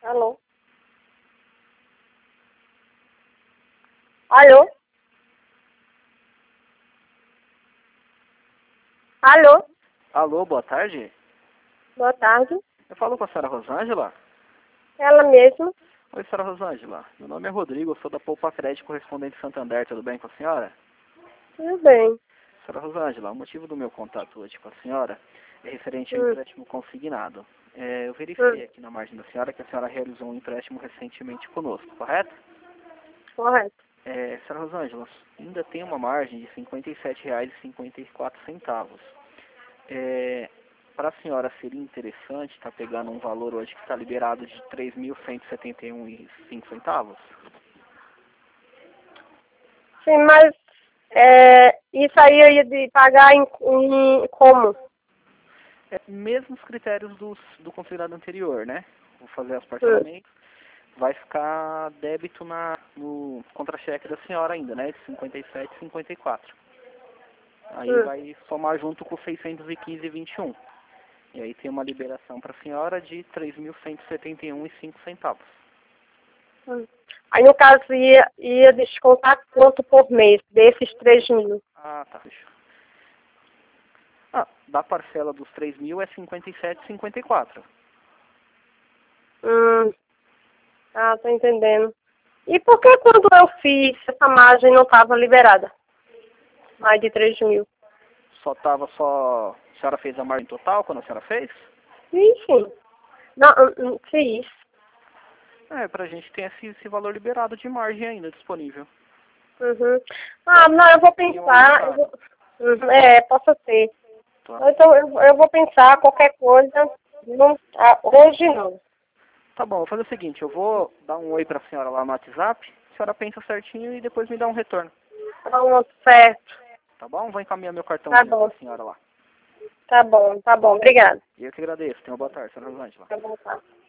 Alô? Alô? Alô? Alô, boa tarde. Boa tarde. Eu falo com a senhora Rosângela? Ela mesma? Oi, senhora Rosângela. Meu nome é Rodrigo, eu sou da Poupa Crédito Correspondente Santander, tudo bem com a senhora? Tudo bem. Senhora Rosângela, o motivo do meu contato hoje com a senhora é referente ao empréstimo consignado. Eu verifiquei aqui na margem da senhora que a senhora realizou um empréstimo recentemente conosco, correto? Correto. Senhora Rosângela, ainda tem uma margem de R$ 57,54. Para a senhora seria interessante estar pegando um valor hoje que está liberado de R$ 3.171,05? Sim, mas isso aí eu ia de pagar em como? Mesmos critérios do considerado anterior, né? Vou fazer os parcelamentos. Vai ficar débito no contra-cheque da senhora ainda, né? De R$ 57,54. Aí vai somar junto com 615,21. E aí tem uma liberação para a senhora de R$ 3.171,05. Aí no caso ia descontar quanto por mês desses 3.000? Ah, tá. Fechou. Da parcela dos 3.000 é 57,54. Tô entendendo. E por que quando eu fiz essa margem não estava liberada? Mais de 3.000? A senhora fez a margem total quando a senhora fez? Sim. Não, fiz. Pra gente ter esse valor liberado de margem ainda disponível. Não, eu vou pensar. Possa ser. Tá. Então eu vou pensar qualquer coisa. Hoje não. Tá bom, vou fazer o seguinte, eu vou dar um oi pra senhora lá no WhatsApp, a senhora pensa certinho e depois me dá um retorno. Pronto, certo. Tá bom? Vou encaminhar meu cartãozinho pra senhora lá. Tá bom. Obrigada. E eu que agradeço. Tenha uma boa tarde, senhora Rosângela. Tá bom, tá.